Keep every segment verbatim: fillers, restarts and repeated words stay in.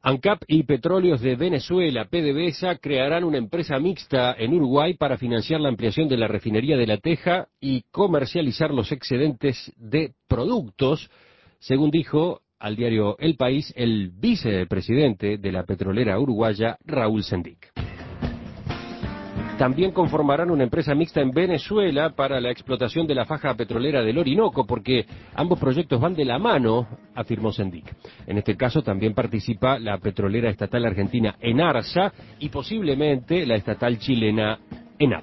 ANCAP y Petróleos de Venezuela, PDVSA, crearán una empresa mixta en Uruguay para financiar la ampliación de la refinería de La Teja y comercializar los excedentes de productos, según dijo al diario El País el vicepresidente de la petrolera uruguaya, Raúl Sendic. También conformarán una empresa mixta en Venezuela para la explotación de la faja petrolera del Orinoco, porque ambos proyectos van de la mano, afirmó Sendic. En este caso también participa la petrolera estatal argentina Enarsa y posiblemente la estatal chilena ENAP.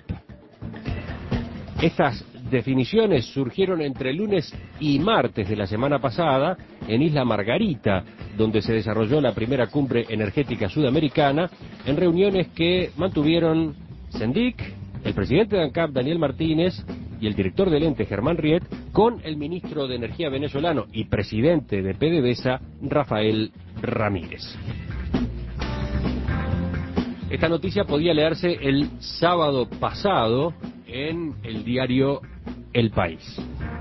Estas definiciones surgieron entre lunes y martes de la semana pasada en Isla Margarita, donde se desarrolló la primera cumbre energética sudamericana, en reuniones que mantuvieron Sendic, el presidente de ANCAP, Daniel Martínez, y el director del ente, Germán Riet, con el ministro de Energía venezolano y presidente de PDVSA, Rafael Ramírez. Esta noticia podía leerse el sábado pasado en el diario El País.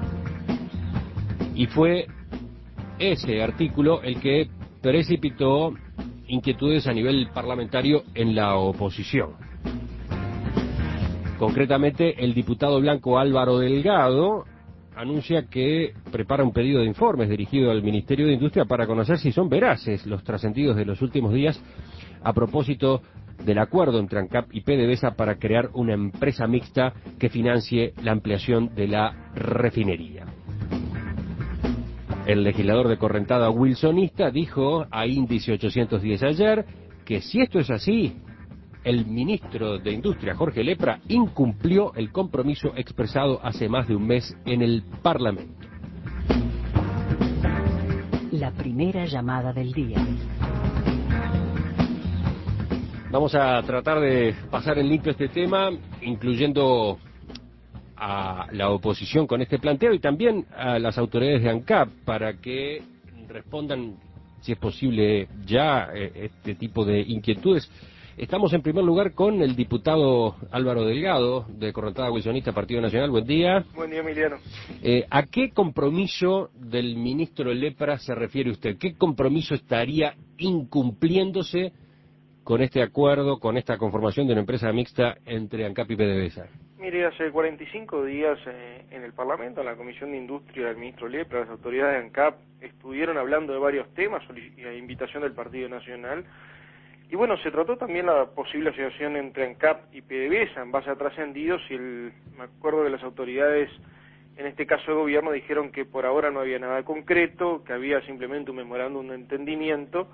Y fue ese artículo el que precipitó inquietudes a nivel parlamentario en la oposición. Concretamente, el diputado blanco Álvaro Delgado anuncia que prepara un pedido de informes dirigido al Ministerio de Industria para conocer si son veraces los trascendidos de los últimos días a propósito del acuerdo entre ANCAP y PDVSA para crear una empresa mixta que financie la ampliación de la refinería. El legislador de Correntada wilsonista dijo a Índice ochocientos diez ayer que si esto es así, el ministro de Industria, Jorge Lepra, incumplió el compromiso expresado hace más de un mes en el Parlamento. La primera llamada del día. Vamos a tratar de pasar en limpio este tema, incluyendo a la oposición con este planteo y también a las autoridades de ANCAP para que respondan, si es posible, ya este tipo de inquietudes. Estamos en primer lugar con el diputado Álvaro Delgado, de Correntada Wilsonista, Partido Nacional. Buen día. Buen día, Emiliano. Eh, ¿A qué compromiso del ministro Lepra se refiere usted? ¿Qué compromiso estaría incumpliéndose con este acuerdo, con esta conformación de una empresa mixta entre ANCAP y PDVSA? Mire, hace cuarenta y cinco días eh, en el Parlamento, en la Comisión de Industria del ministro Lepra, las autoridades de ANCAP estuvieron hablando de varios temas a invitación del Partido Nacional. Y bueno, se trató también la posible asociación entre ANCAP y PDVSA en base a trascendidos y el, me acuerdo que las autoridades, en este caso de gobierno, dijeron que por ahora no había nada concreto, que había simplemente un memorándum de entendimiento.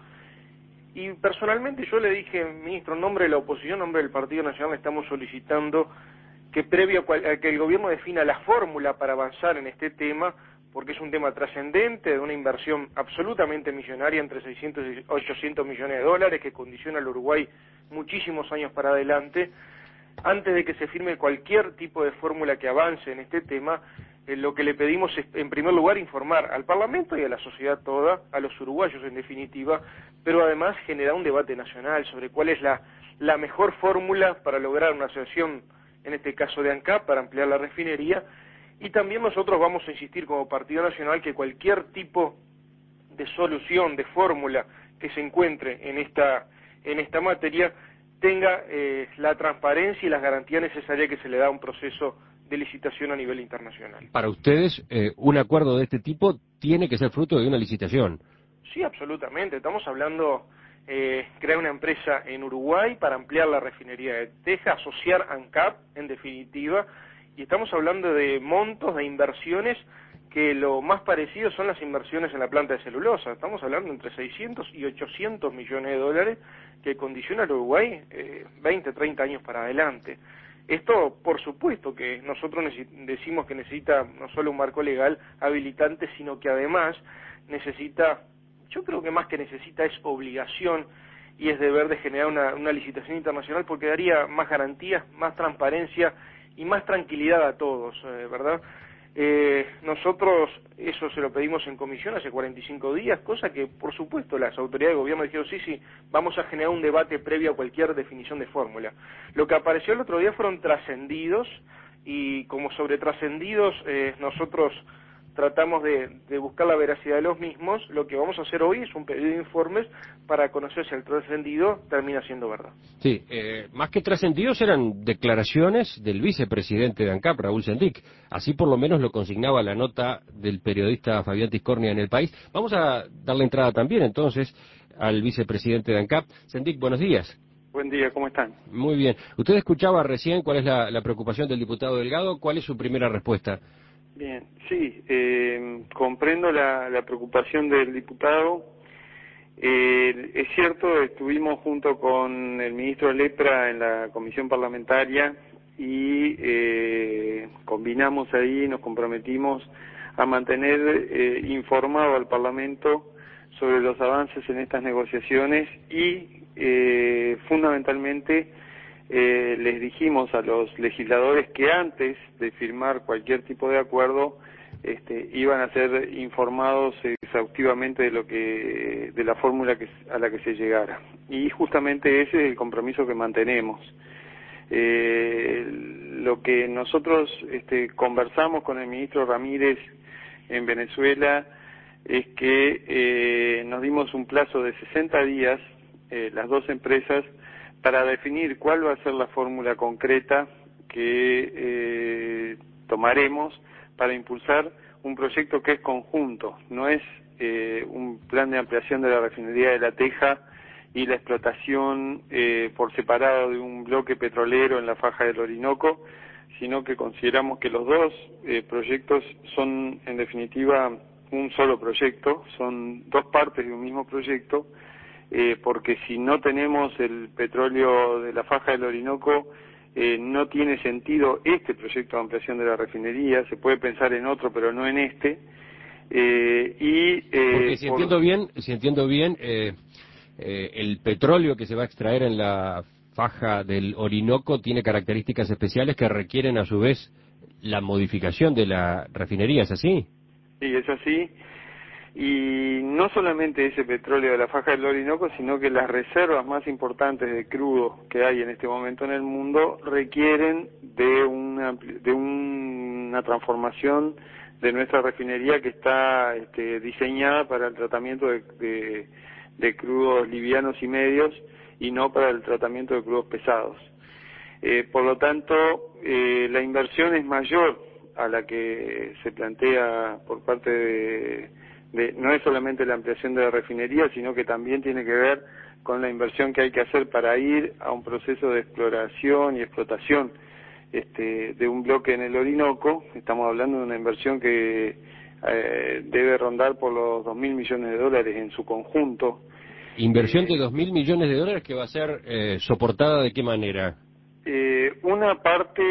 Y personalmente yo le dije, ministro, en nombre de la oposición, en nombre del Partido Nacional, estamos solicitando que previo a que el gobierno defina la fórmula para avanzar en este tema, porque es un tema trascendente, de una inversión absolutamente millonaria, entre seiscientos y ochocientos millones de dólares, que condiciona al Uruguay muchísimos años para adelante. Antes de que se firme cualquier tipo de fórmula que avance en este tema, eh, lo que le pedimos es, en primer lugar, informar al Parlamento y a la sociedad toda, a los uruguayos en definitiva, pero además generar un debate nacional sobre cuál es la, la mejor fórmula para lograr una asociación, en este caso de ANCAP, para ampliar la refinería. Y también nosotros vamos a insistir como Partido Nacional que cualquier tipo de solución, de fórmula que se encuentre en esta, en esta materia tenga eh, la transparencia y las garantías necesarias que se le da a un proceso de licitación a nivel internacional. Para ustedes, eh, un acuerdo de este tipo tiene que ser fruto de una licitación. Sí, absolutamente. Estamos hablando de eh, crear una empresa en Uruguay para ampliar la refinería de Teja, asociar ANCAP, en definitiva. Y estamos hablando de montos, de inversiones, que lo más parecido son las inversiones en la planta de celulosa. Estamos hablando entre seiscientos y ochocientos millones de dólares que condiciona al Uruguay eh, veinte, treinta años para adelante. Esto, por supuesto, que nosotros decimos que necesita no solo un marco legal habilitante, sino que además necesita, yo creo que más que necesita es obligación y es deber de generar una, una licitación internacional, porque daría más garantías, más transparencia y más tranquilidad a todos, eh, ¿verdad? Eh, nosotros eso se lo pedimos en comisión hace cuarenta y cinco días, cosa que por supuesto las autoridades de gobierno dijeron sí, sí, vamos a generar un debate previo a cualquier definición de fórmula. Lo que apareció el otro día fueron trascendidos y como sobre trascendidos eh, nosotros tratamos de, de buscar la veracidad de los mismos. Lo que vamos a hacer hoy es un pedido de informes para conocer si el trascendido termina siendo verdad. Sí, eh, más que trascendidos eran declaraciones del vicepresidente de ANCAP, Raúl Sendic. Así por lo menos lo consignaba la nota del periodista Fabián Tiscornia en El País. Vamos a darle entrada también entonces al vicepresidente de ANCAP. Sendic, buenos días. Buen día, ¿cómo están? Muy bien. Usted escuchaba recién cuál es la, la preocupación del diputado Delgado. ¿Cuál es su primera respuesta? Bien, sí, eh, comprendo la, la preocupación del diputado. Eh, es cierto, estuvimos junto con el ministro Lepra en la comisión parlamentaria y eh, combinamos ahí, nos comprometimos a mantener eh, informado al Parlamento sobre los avances en estas negociaciones y eh, fundamentalmente eh, les dijimos a los legisladores que antes de firmar cualquier tipo de acuerdo este, iban a ser informados exhaustivamente de lo que de la fórmula que, a la que se llegara, y justamente ese es el compromiso que mantenemos. Eh, lo que nosotros este, conversamos con el ministro Ramírez en Venezuela es que eh, nos dimos un plazo de sesenta días, eh, las dos empresas, para definir cuál va a ser la fórmula concreta que eh, tomaremos para impulsar un proyecto que es conjunto, no es eh, un plan de ampliación de la refinería de La Teja y la explotación eh, por separado de un bloque petrolero en la faja del Orinoco, sino que consideramos que los dos eh, proyectos son en definitiva un solo proyecto, son dos partes de un mismo proyecto, eh, porque si no tenemos el petróleo de la faja del Orinoco, eh, no tiene sentido este proyecto de ampliación de la refinería. Se puede pensar en otro, pero no en este. Eh, y eh, Porque si por... entiendo bien, si entiendo bien, eh, eh, el petróleo que se va a extraer en la faja del Orinoco tiene características especiales que requieren a su vez la modificación de la refinería, ¿es así? Sí, es así. Y no solamente ese petróleo de la faja del Orinoco, sino que las reservas más importantes de crudo que hay en este momento en el mundo requieren de una, de una transformación de nuestra refinería que está este, diseñada para el tratamiento de, de, de crudos livianos y medios y no para el tratamiento de crudos pesados. Eh, por lo tanto, eh, la inversión es mayor a la que se plantea por parte de, de, no es solamente la ampliación de la refinería, sino que también tiene que ver con la inversión que hay que hacer para ir a un proceso de exploración y explotación este, de un bloque en el Orinoco. Estamos hablando de una inversión que eh, debe rondar por los dos mil millones de dólares en su conjunto. Inversión Eh, de dos mil millones de dólares que va a ser eh, soportada ¿de qué manera? Eh, una parte,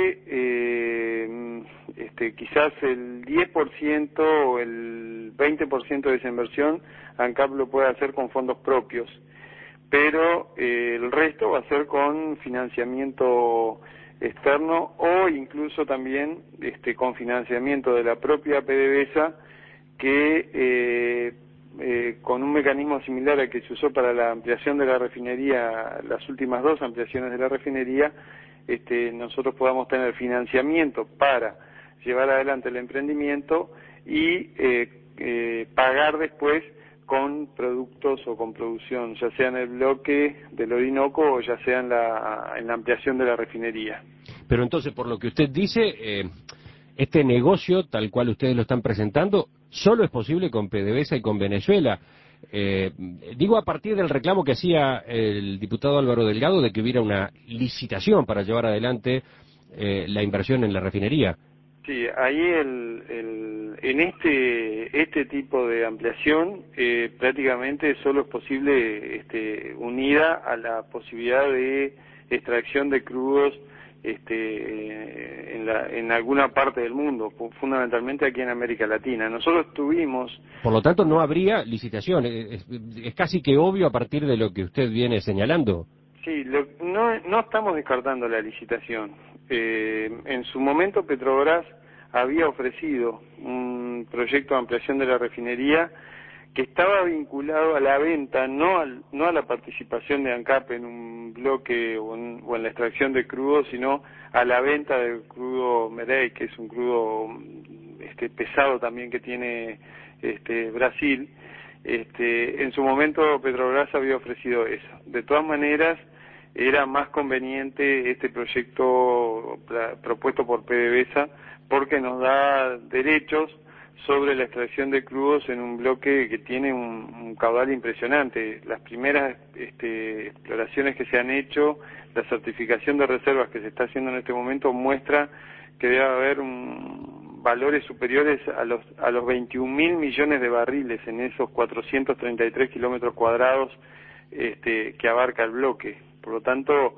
eh, este, quizás el diez por ciento o el veinte por ciento de esa inversión, ANCAP lo puede hacer con fondos propios, pero eh, el resto va a ser con financiamiento externo o incluso también este, con financiamiento de la propia PDVSA, que eh, eh, con un mecanismo similar al que se usó para la ampliación de la refinería, las últimas dos ampliaciones de la refinería, este, nosotros podamos tener financiamiento para llevar adelante el emprendimiento y eh, eh, pagar después con productos o con producción, ya sea en el bloque del Orinoco o ya sea en la, en la ampliación de la refinería. Pero entonces, por lo que usted dice, eh, este negocio, tal cual ustedes lo están presentando, solo es posible con PDVSA y con Venezuela. Eh, digo a partir del reclamo que hacía el diputado Álvaro Delgado de que hubiera una licitación para llevar adelante eh, la inversión en la refinería. Sí, ahí el, el, en este este tipo de ampliación eh, prácticamente solo es posible este, unida a la posibilidad de extracción de crudos este, en, la, en alguna parte del mundo, fundamentalmente aquí en América Latina. Nosotros tuvimos... Por lo tanto, no habría licitación. Es, es casi que obvio a partir de lo que usted viene señalando. Sí, lo, no, no estamos descartando la licitación. Eh, en su momento Petrobras había ofrecido un proyecto de ampliación de la refinería que estaba vinculado a la venta, no, al, no a la participación de ANCAP en un bloque o en, o en la extracción de crudo, sino a la venta del crudo Merey, que es un crudo este, pesado también que tiene este, Brasil. Este, en su momento Petrobras había ofrecido eso. De todas maneras, era más conveniente este proyecto propuesto por PDVSA porque nos da derechos sobre la extracción de crudos en un bloque que tiene un, un caudal impresionante. Las primeras este, exploraciones que se han hecho, la certificación de reservas que se está haciendo en este momento muestra que debe haber un, valores superiores a los a los veintiún mil millones de barriles en esos cuatrocientos treinta y tres kilómetros cuadrados este, que abarca el bloque. Por lo tanto,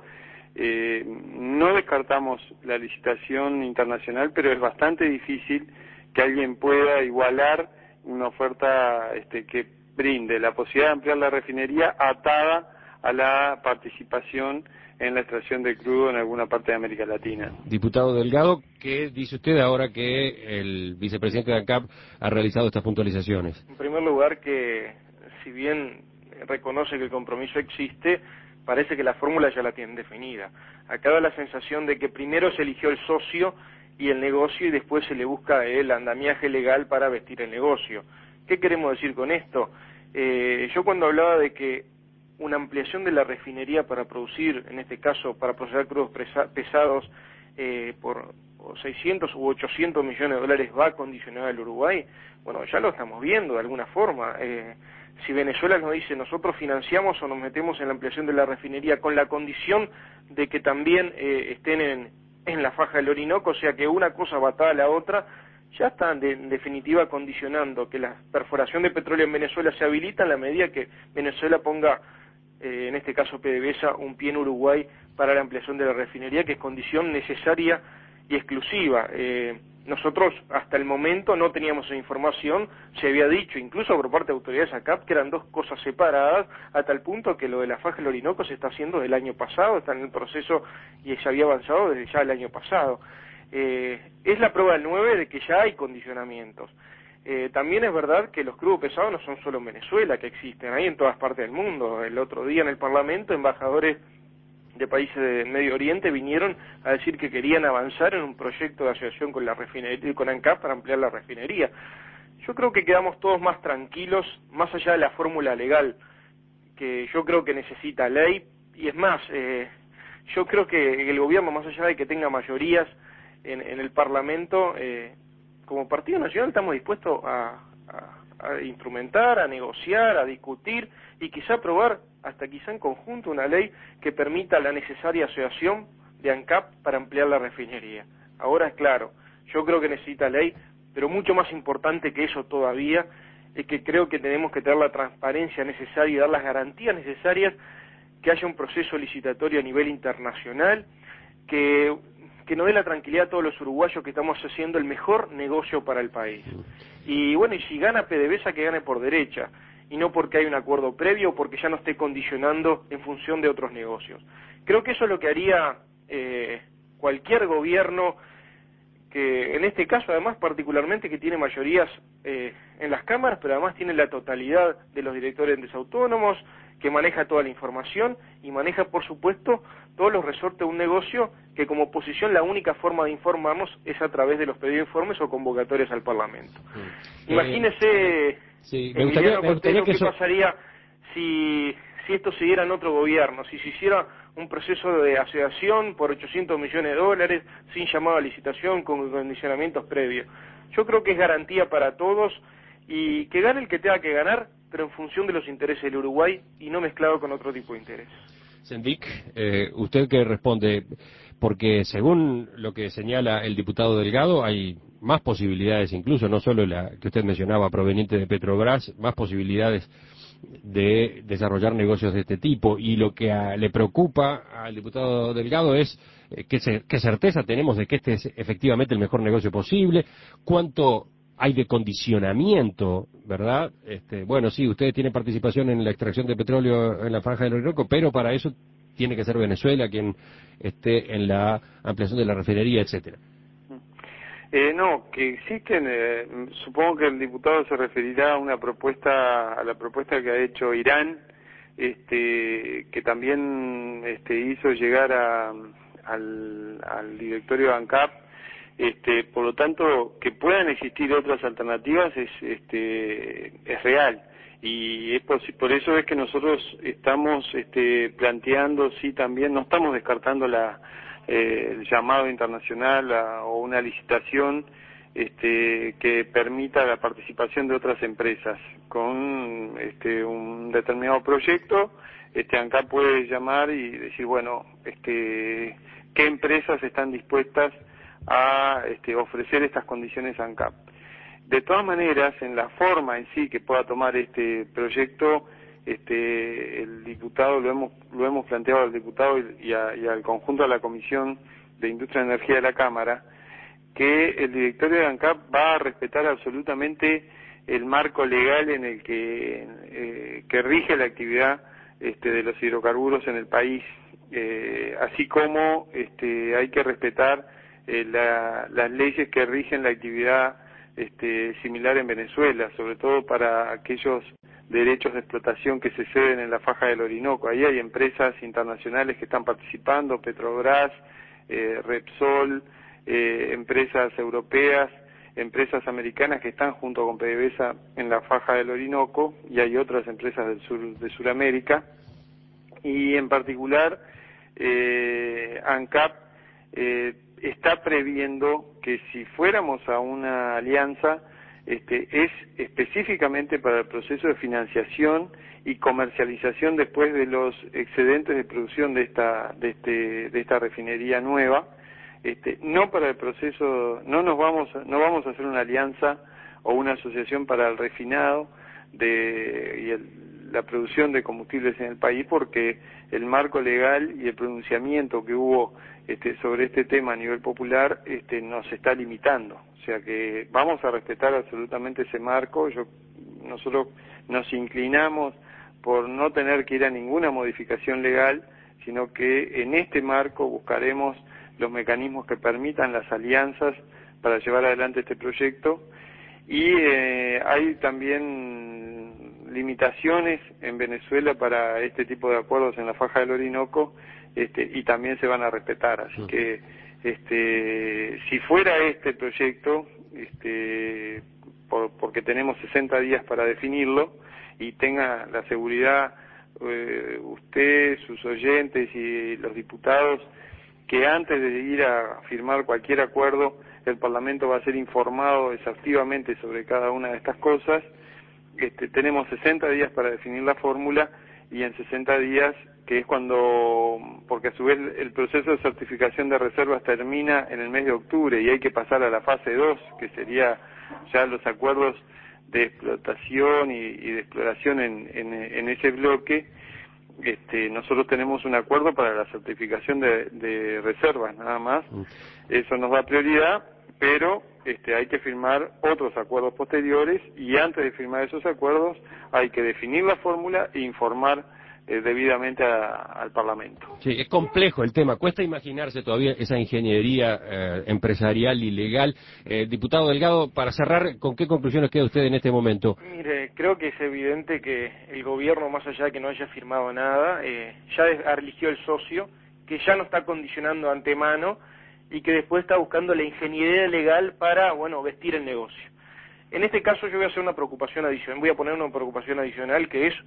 eh, no descartamos la licitación internacional, pero es bastante difícil que alguien pueda igualar una oferta este, que brinde la posibilidad de ampliar la refinería atada a la participación en la extracción de crudo en alguna parte de América Latina. Diputado Delgado, ¿qué dice usted ahora que el vicepresidente de ANCAP ha realizado estas puntualizaciones? En primer lugar, que si bien reconoce que el compromiso existe, parece que la fórmula ya la tienen definida. Acá da la sensación de que primero se eligió el socio y el negocio y después se le busca el andamiaje legal para vestir el negocio. ¿Qué queremos decir con esto? Eh, yo cuando hablaba de que una ampliación de la refinería para producir, en este caso para procesar crudos pesados eh, por seiscientos u ochocientos millones de dólares va condicionada al Uruguay, bueno, ya lo estamos viendo de alguna forma. Eh, si Venezuela nos dice nosotros financiamos o nos metemos en la ampliación de la refinería con la condición de que también eh, estén en en la faja del Orinoco, o sea que una cosa va atada a la otra, ya están de, en definitiva condicionando que la perforación de petróleo en Venezuela se habilita en la medida que Venezuela ponga, eh, en este caso PDVSA, un pie en Uruguay para la ampliación de la refinería, que es condición necesaria y exclusiva. Eh, nosotros hasta el momento no teníamos esa información, se había dicho incluso por parte de autoridades ANCAP que eran dos cosas separadas, a tal punto que lo de la faja del Orinoco se está haciendo desde el año pasado, está en el proceso y se había avanzado desde ya el año pasado. Eh, es la prueba del nueve de que ya hay condicionamientos. Eh, también es verdad que los crudos pesados no son solo en Venezuela, que existen, hay en todas partes del mundo. El otro día en el Parlamento, embajadores de países del Medio Oriente vinieron a decir que querían avanzar en un proyecto de asociación con la refinería, con ANCAP para ampliar la refinería. Yo creo que quedamos todos más tranquilos, más allá de la fórmula legal, que yo creo que necesita ley, y es más, eh, yo creo que el gobierno, más allá de que tenga mayorías en, en el Parlamento, eh, como Partido Nacional estamos dispuestos a, a, a instrumentar, a negociar, a discutir y quizá aprobar hasta quizá en conjunto una ley que permita la necesaria asociación de ANCAP para ampliar la refinería. Ahora es claro, yo creo que necesita ley, pero mucho más importante que eso todavía es que creo que tenemos que tener la transparencia necesaria y dar las garantías necesarias que haya un proceso licitatorio a nivel internacional, que, que nos dé la tranquilidad a todos los uruguayos que estamos haciendo el mejor negocio para el país. Y bueno, y si gana PDVSA, que gane por derecha, y no porque hay un acuerdo previo o porque ya no esté condicionando en función de otros negocios. Creo que eso es lo que haría eh, cualquier gobierno, que en este caso además particularmente que tiene mayorías eh, en las cámaras, pero además tiene la totalidad de los directores de entes autónomos, que maneja toda la información y maneja por supuesto todos los resortes de un negocio que como oposición la única forma de informarnos es a través de los pedidos de informes o convocatorias al Parlamento. Sí. Imagínese, sí, me gustaría, me gustaría que qué eso... pasaría si, si esto siguiera en otro gobierno, si se hiciera un proceso de asociación por ochocientos millones de dólares, sin llamado a licitación, con condicionamientos previos. Yo creo que es garantía para todos y que gane el que tenga que ganar, pero en función de los intereses del Uruguay y no mezclado con otro tipo de interés. Sendik, eh, usted que responde, porque según lo que señala el diputado Delgado, hay más posibilidades, incluso no solo la que usted mencionaba proveniente de Petrobras, más posibilidades de desarrollar negocios de este tipo, y lo que a, le preocupa al diputado Delgado es eh, qué, ce- qué certeza tenemos de que este es efectivamente el mejor negocio posible, cuánto hay de condicionamiento, ¿verdad? Este, bueno, sí, ustedes tienen participación en la extracción de petróleo en la franja del Orinoco, pero para eso tiene que ser Venezuela quien esté en la ampliación de la refinería, etcétera. Eh, no, que existen, eh, supongo que el diputado se referirá a una propuesta, a la propuesta que ha hecho Irán, este, que también este, hizo llegar a, al, al directorio de ANCAP Este, por lo tanto, que puedan existir otras alternativas es, este, es real. Y es por, por eso es que nosotros estamos este, planteando, sí, también, no estamos descartando la, eh, el llamado internacional a, o una licitación este, que permita la participación de otras empresas con este, un determinado proyecto. Este, ANCAP puede llamar y decir, bueno, este, qué empresas están dispuestas a este, ofrecer estas condiciones a ANCAP. De todas maneras, en la forma en sí que pueda tomar este proyecto, este, el diputado, lo hemos, lo hemos planteado al diputado y, a, y al conjunto de la Comisión de Industria y Energía de la Cámara, que el directorio de ANCAP va a respetar absolutamente el marco legal en el que, eh, que rige la actividad este, de los hidrocarburos en el país, eh, así como este, hay que respetar eh, la, las leyes que rigen la actividad Este, similar en Venezuela, sobre todo para aquellos derechos de explotación que se ceden en la faja del Orinoco. Ahí hay empresas internacionales que están participando, Petrobras, eh, Repsol, eh, empresas europeas, empresas americanas que están junto con PDVSA en la faja del Orinoco, y hay otras empresas del sur de Sudamérica, y en particular eh, ANCAP eh, está previendo que si fuéramos a una alianza, este, es específicamente para el proceso de financiación y comercialización después de los excedentes de producción de esta, de este, de esta refinería nueva, este, no para el proceso, no nos vamos, no vamos a hacer una alianza o una asociación para el refinado de y el, la producción de combustibles en el país, porque el marco legal y el pronunciamiento que hubo este, sobre este tema a nivel popular este, nos está limitando. O sea que vamos a respetar absolutamente ese marco. Yo, nosotros nos inclinamos por no tener que ir a ninguna modificación legal, sino que en este marco buscaremos los mecanismos que permitan las alianzas para llevar adelante este proyecto. Y eh, hay también limitaciones en Venezuela para este tipo de acuerdos en la faja del Orinoco, este, y también se van a respetar. Así que este, si fuera este proyecto, este, por, porque tenemos sesenta días para definirlo, y tenga la seguridad eh, usted, sus oyentes y los diputados, que antes de ir a firmar cualquier acuerdo, el Parlamento va a ser informado exhaustivamente sobre cada una de estas cosas. Este, tenemos sesenta días para definir la fórmula, y en sesenta días, que es cuando, porque a su vez el proceso de certificación de reservas termina en el mes de octubre y hay que pasar a la fase dos, que sería ya los acuerdos de explotación y, y de exploración en, en, en ese bloque. Este, nosotros tenemos un acuerdo para la certificación de, de reservas, nada más. Eso nos da prioridad, pero este, hay que firmar otros acuerdos posteriores, y antes de firmar esos acuerdos hay que definir la fórmula e informar eh, debidamente a, al Parlamento. Sí, es complejo el tema, cuesta imaginarse todavía esa ingeniería eh, empresarial y legal. Eh, diputado Delgado, para cerrar, ¿con qué conclusiones queda usted en este momento? Mire, creo que es evidente que el gobierno, más allá de que no haya firmado nada, eh, ya eligió el socio, que ya no está condicionando de antemano y que después está buscando la ingeniería legal para, bueno, vestir el negocio. En este caso yo voy a hacer una preocupación adicional, voy a poner una preocupación adicional, que es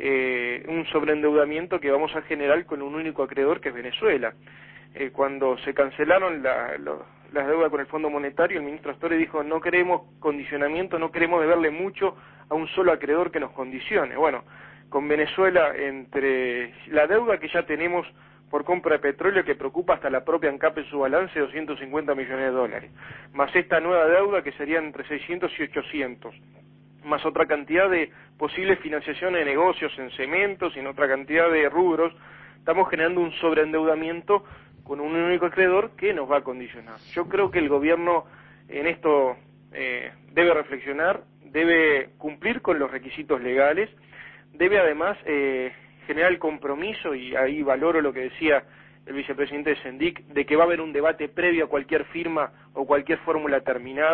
eh, un sobreendeudamiento que vamos a generar con un único acreedor, que es Venezuela. Eh, cuando se cancelaron la, lo, las deudas con el Fondo Monetario, el ministro Astore dijo: no queremos condicionamiento, no queremos deberle mucho a un solo acreedor que nos condicione. Bueno, con Venezuela, entre la deuda que ya tenemos por compra de petróleo, que preocupa hasta la propia ANCAP en su balance, doscientos cincuenta millones de dólares, más esta nueva deuda que serían entre seiscientos y ochocientos, más otra cantidad de posibles financiaciones de negocios en cementos y en otra cantidad de rubros, estamos generando un sobreendeudamiento con un único acreedor que nos va a condicionar. Yo creo que el gobierno en esto eh, debe reflexionar, debe cumplir con los requisitos legales, debe además eh, generar el compromiso, y ahí valoro lo que decía el vicepresidente de Sendic, de que va a haber un debate previo a cualquier firma o cualquier fórmula terminada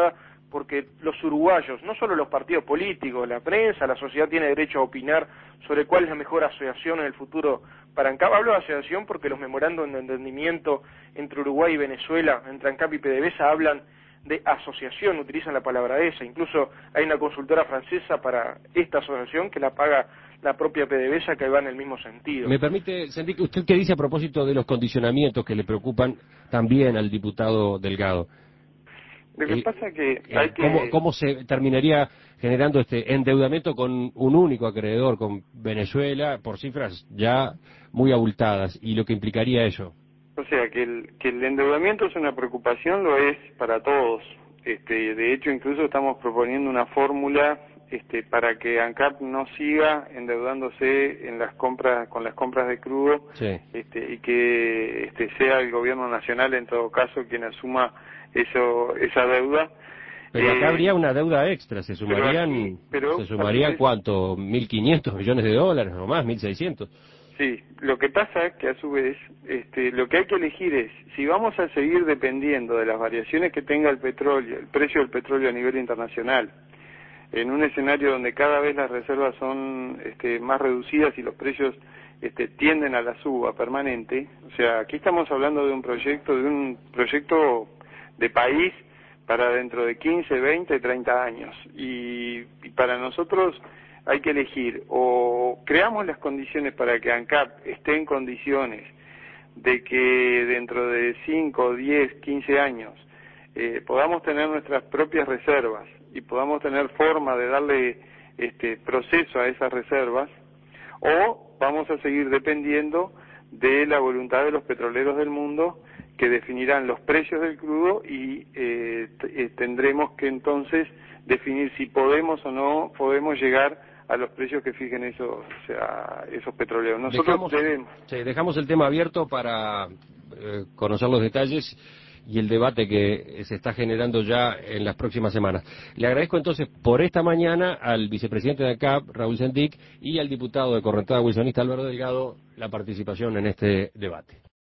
porque los uruguayos, no solo los partidos políticos, la prensa, la sociedad tiene derecho a opinar sobre cuál es la mejor asociación en el futuro para ANCAP. Hablo de asociación porque los memorandos de entendimiento entre Uruguay y Venezuela, entre ANCAP y PDVSA, hablan de asociación, utilizan la palabra esa. Incluso hay una consultora francesa para esta asociación que la paga la propia PDVSA, que va en el mismo sentido. Me permite, Sendik, ¿usted qué dice a propósito de los condicionamientos que le preocupan también al diputado Delgado? Lo que Eh, pasa que eh, hay que... ¿cómo, ¿Cómo se terminaría generando este endeudamiento con un único acreedor, con Venezuela, por cifras ya muy abultadas, y lo que implicaría eso? O sea, que el, que el endeudamiento es una preocupación, lo es para todos. Este, de hecho, incluso estamos proponiendo una fórmula este, para que ANCAP no siga endeudándose en las compras, con las compras de crudo, Sí. este, y que este, sea el gobierno nacional, en todo caso, quien asuma eso, esa deuda. Pero acá Eh, habría una deuda extra, se sumarían, pero aquí- pero se sumarían aquí- ¿cuánto? ¿mil quinientos millones de dólares o más? ¿mil seiscientos? Sí, lo que pasa es que a su vez, este, lo que hay que elegir es, si vamos a seguir dependiendo de las variaciones que tenga el petróleo, el precio del petróleo a nivel internacional, en un escenario donde cada vez las reservas son este, más reducidas y los precios este, tienden a la suba permanente, o sea, aquí estamos hablando de un proyecto, de un proyecto de país para dentro de quince, veinte, treinta años, y, y para nosotros hay que elegir, o creamos las condiciones para que ANCAP esté en condiciones de que dentro de cinco, diez, quince años eh, podamos tener nuestras propias reservas y podamos tener forma de darle este proceso a esas reservas, o vamos a seguir dependiendo de la voluntad de los petroleros del mundo, que definirán los precios del crudo y eh, t- tendremos que entonces definir si podemos o no podemos llegar a los precios que fijen esos, o sea, esos petroleros. Nosotros Dejamos, debemos... sí, dejamos el tema abierto para eh, conocer los detalles y el debate que se está generando ya en las próximas semanas. Le agradezco entonces por esta mañana al vicepresidente de ANCAP, Raúl Sendik, y al diputado de Correntada Wilsonista, Álvaro Delgado, la participación en este debate.